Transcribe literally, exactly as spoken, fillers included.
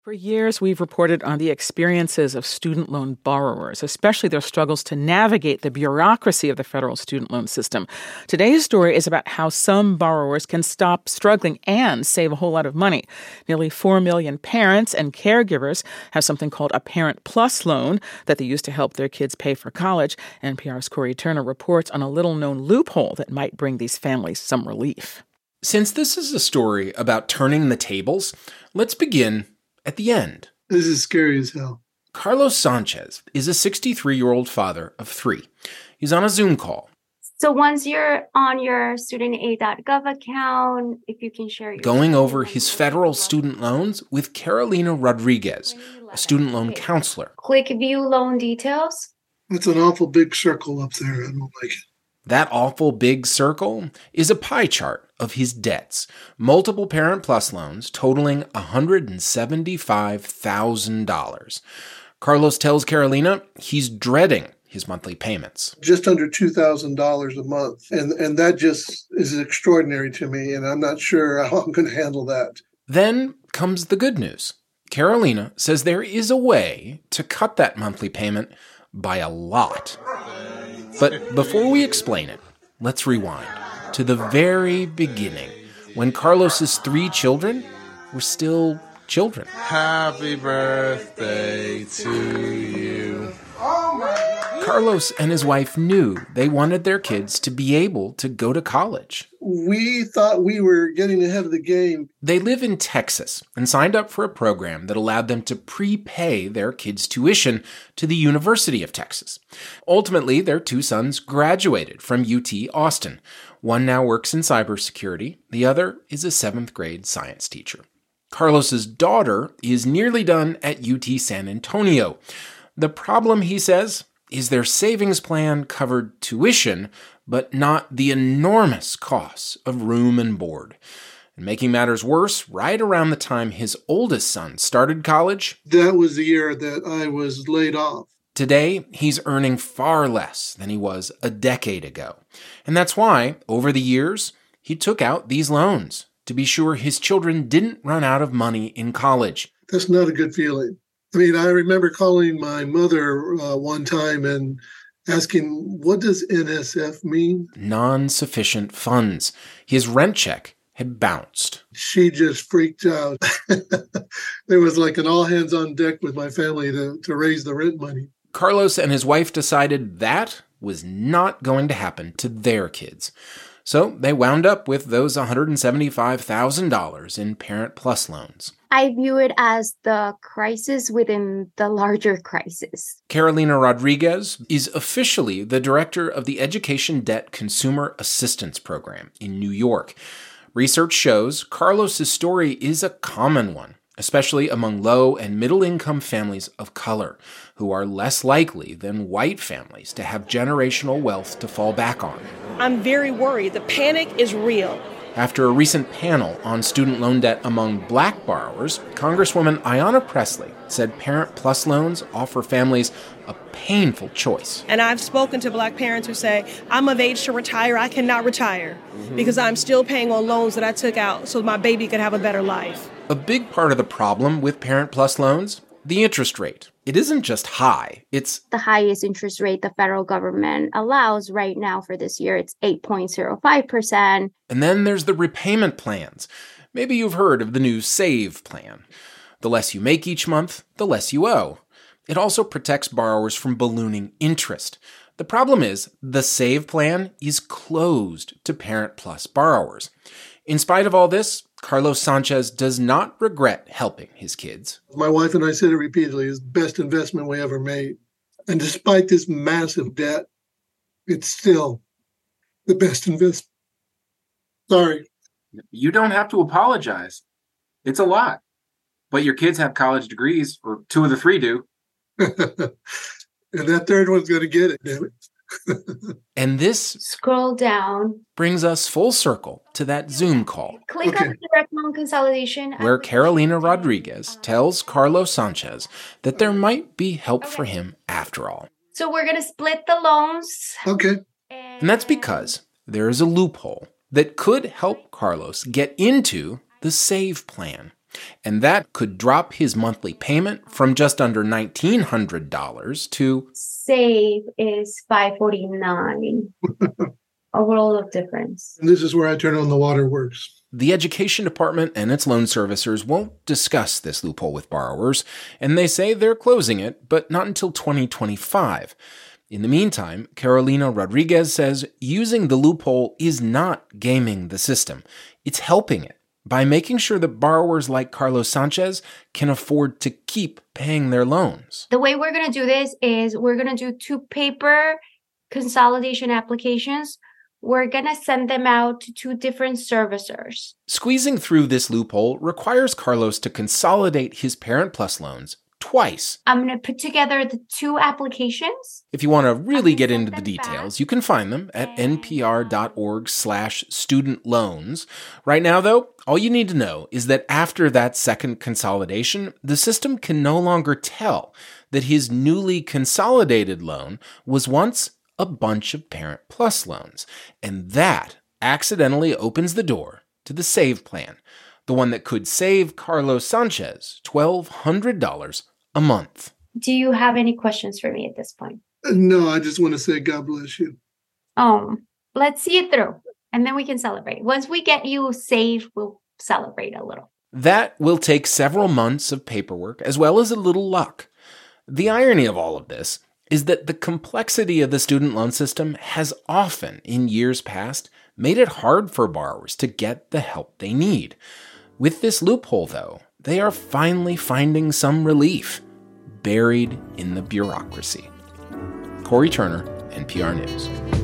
For years, we've reported on the experiences of student loan borrowers, especially their struggles to navigate the bureaucracy of the federal student loan system. Today's story is about how some borrowers can stop struggling and save a whole lot of money. Nearly four million parents and caregivers have something called a Parent Plus loan that they use to help their kids pay for college. N P R's Corey Turner reports on a little-known loophole that might bring these families some relief. Since this is a story about turning the tables, let's begin at the end. This is scary as hell. Carlos Sanchez is a sixty-three-year-old father of three. He's on a Zoom call. So once you're on your student aid dot gov account, if you can share your... Going over his federal student loans with Carolina Rodriguez, a student loan counselor. Click view loan details. That's an awful big circle up there. I don't like it. That awful big circle is a pie chart of his debts, multiple Parent Plus loans totaling one hundred seventy-five thousand dollars. Carlos tells Carolina he's dreading his monthly payments. Just under two thousand dollars a month. And, and that just is extraordinary to me, and I'm not sure how I'm going to handle that. Then comes the good news. Carolina says there is a way to cut that monthly payment by a lot. But before we explain it, let's rewind to the very beginning, when Carlos's three children were still children. Happy birthday to you. Carlos and his wife knew they wanted their kids to be able to go to college. We thought we were getting ahead of the game. They live in Texas and signed up for a program that allowed them to prepay their kids' tuition to the University of Texas. Ultimately, their two sons graduated from U T Austin. One now works in cybersecurity. The other is a seventh grade science teacher. Carlos's daughter is nearly done at U T San Antonio. The problem, he says, is their savings plan covered tuition, but not the enormous costs of room and board. And making matters worse, right around the time his oldest son started college, that was the year that I was laid off. Today, he's earning far less than he was a decade ago. And that's why, over the years, he took out these loans to be sure his children didn't run out of money in college. That's not a good feeling. I mean, I remember calling my mother uh, one time and asking, what does N S F mean? Non-sufficient funds. His rent check had bounced. She just freaked out. There was like an all-hands-on deck with my family to, to raise the rent money. Carlos and his wife decided that was not going to happen to their kids. So they wound up with those one hundred seventy-five thousand dollars in Parent Plus loans. I view it as the crisis within the larger crisis. Carolina Rodriguez is officially the director of the Education Debt Consumer Assistance Program in New York. Research shows Carlos's story is a common one, especially among low and middle-income families of color, who are less likely than white families to have generational wealth to fall back on. I'm very worried. The panic is real. After a recent panel on student loan debt among black borrowers, Congresswoman Ayanna Pressley said Parent Plus loans offer families a painful choice. And I've spoken to black parents who say, I'm of age to retire, I cannot retire mm-hmm. because I'm still paying on loans that I took out so my baby could have a better life. A big part of the problem with Parent Plus loans, the interest rate. It isn't just high, it's the highest interest rate the federal government allows right now for this year. It's eight point zero five percent. And then there's the repayment plans. Maybe you've heard of the new SAVE plan. The less you make each month, the less you owe. It also protects borrowers from ballooning interest. The problem is the SAVE plan is closed to Parent Plus borrowers. In spite of all this, Carlos Sanchez does not regret helping his kids. My wife and I said it repeatedly, it's the best investment we ever made. And despite this massive debt, it's still the best investment. Sorry. You don't have to apologize. It's a lot. But your kids have college degrees, or two of the three do. And that third one's going to get it, damn it. And this scroll down brings us full circle to that Zoom call. Click okay. on direct loan consolidation, where Carolina Rodriguez tells Carlos Sanchez that there might be help okay. for him after all. So we're going to split the loans. Okay. And that's because there is a loophole that could help Carlos get into the SAVE plan. And that could drop his monthly payment from just under nineteen hundred dollars to... Save is five forty-nine. A world of difference. And this is where I turn on the waterworks. The Education Department and its loan servicers won't discuss this loophole with borrowers, and they say they're closing it, but not until twenty twenty-five. In the meantime, Carolina Rodriguez says using the loophole is not gaming the system. It's helping it by making sure that borrowers like Carlos Sanchez can afford to keep paying their loans. The way we're going to do this is we're going to do two paper consolidation applications. We're going to send them out to two different servicers. Squeezing through this loophole requires Carlos to consolidate his Parent Plus loans twice. I'm going to put together the two applications. If you want to really get into the details, you can find them at npr.org slash student loans. Right now, though, all you need to know is that after that second consolidation, the system can no longer tell that his newly consolidated loan was once a bunch of Parent Plus loans. And that accidentally opens the door to the SAVE plan, the one that could save Carlos Sanchez twelve hundred dollars a month. Do you have any questions for me at this point? No, I just want to say God bless you. Oh, let's see it through, and then we can celebrate. Once we get you saved, we'll celebrate a little. That will take several months of paperwork, as well as a little luck. The irony of all of this is that the complexity of the student loan system has often, in years past, made it hard for borrowers to get the help they need. With this loophole, though, they are finally finding some relief, buried in the bureaucracy. Corey Turner, N P R News.